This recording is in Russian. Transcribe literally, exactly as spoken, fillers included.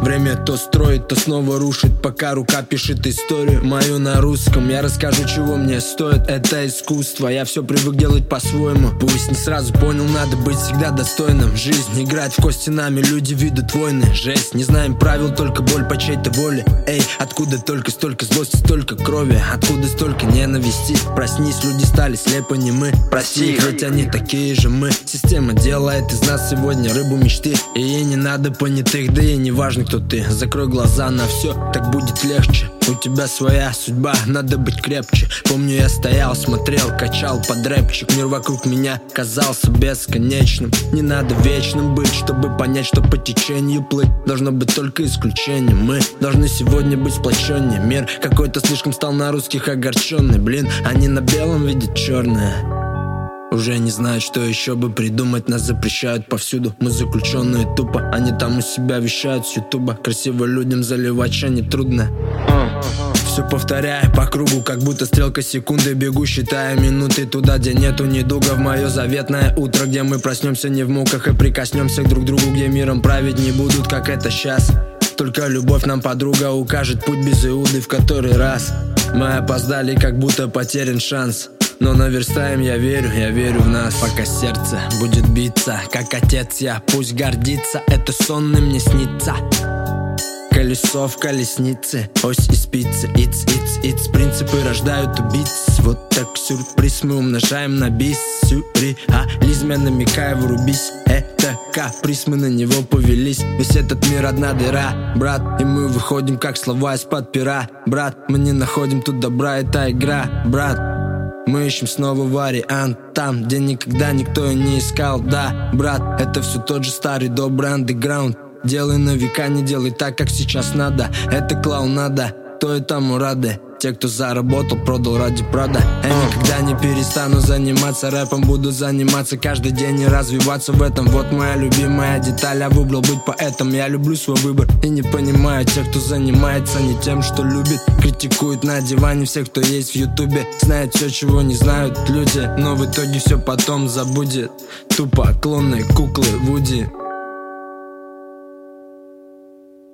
Время то строит, то снова рушит, пока рука пишет историю мою на русском. Я расскажу, чего мне стоит это искусство. Я все привык делать по-своему. Пусть не сразу понял, надо быть всегда достойным. Жизнь играет в кости нами, люди ведут войны. Жесть, не знаем правил, только боль по чьей-то воле. Эй, откуда только столько злости, столько крови? Откуда столько ненависти? Проснись, люди стали слепо немы. Прости их, ведь они такие же мы. Система делает из нас сегодня рыбу мечты. И ей не надо понятых, да и не важно, кто ты. Закрой глаза на все, так будет легче. У тебя своя судьба, надо быть крепче. Помню, я стоял, смотрел, качал под рэпчик. Мир вокруг меня казался бесконечным. Не надо вечным быть, чтобы понять, что по течению плыть должно быть только исключением. Мы должны сегодня быть сплоченнее. Мир какой-то слишком стал на русских огорченный. Блин, они на белом видят черное. Уже не знают, что еще бы придумать. Нас запрещают повсюду, мы заключенные тупо. Они там у себя вещают с ютуба. Красиво людям заливать чай нетрудно. Все повторяя по кругу, как будто стрелка секунды. Бегу, считая минуты туда, где нету недуга. В мое заветное утро, где мы проснемся не в муках и прикоснемся друг к другу, где миром править не будут, как это сейчас. Только любовь нам подруга укажет путь без Иуды в который раз. Мы опоздали, как будто потерян шанс. Но наверстаем, я верю, я верю в нас. Пока сердце будет биться, как отец я, пусть гордится. Это сонный мне снится. Колесо в колеснице, ось и спицы. Иц, иц, иц, принципы рождают убийц. Вот так сюрприз мы умножаем на бис. Сюрреализме намекая, врубись. Это каприз, мы на него повелись. Весь этот мир одна дыра, брат. И мы выходим, как слова из-под пера. Брат, мы не находим тут добра, это игра, брат. Мы ищем снова вариант там, где никогда никто и не искал. Да, брат, это все тот же старый добрый андеграунд. Делай на века, не делай так, как сейчас надо. Это клоунада, то и тому рады. Те, кто заработал, продал ради прада. Я никогда не перестану заниматься рэпом. Буду заниматься каждый день и развиваться в этом. Вот моя любимая деталь, я выбрал быть поэтом. Я люблю свой выбор и не понимаю тех, кто занимается не тем, что любит. Критикуют на диване всех, кто есть в ютубе. Знает все, чего не знают люди, но в итоге все потом забудет. Тупо клонные куклы Вуди.